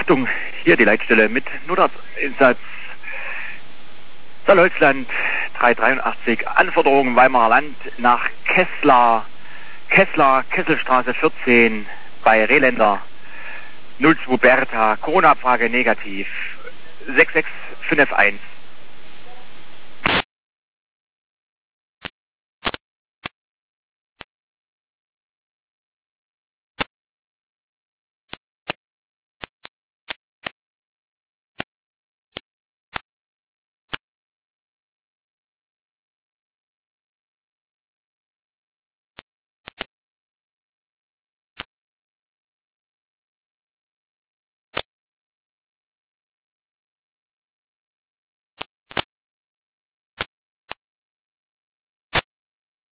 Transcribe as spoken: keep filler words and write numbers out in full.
Achtung, hier die Leitstelle mit Notarztinsatz Saarholzland dreihundertdreiundachtzig, Anforderungen Weimarer Land nach Kessler, Kessler, Kesselstraße vierzehn bei Rehländer, null zwei Bertha, Corona-Abfrage negativ, sechs sechs fünf eins.